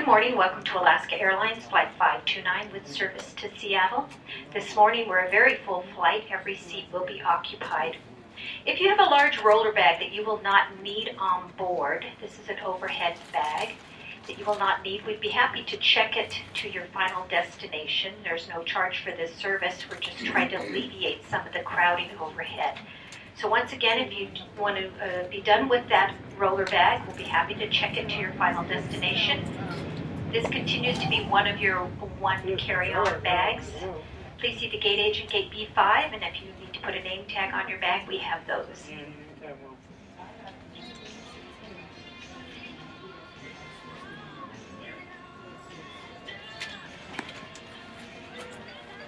morning. Welcome to Alaska Airlines Flight 529 with service to Seattle. This morning we're a very full flight. Every seat will be occupied. If you have a large roller bag that you will not need on board, this is an overhead bag that you will not need, we'd be happy to check it to your final destination. There's no charge for this service. We're just trying to alleviate some of the crowding overhead. So once again, if you want to be done with that roller bag, we'll be happy to check it to your final destination. This continues to be one of your one carry-on bags. Please see the gate agent, gate B5, and if you need to put a name tag on your bag, we have those.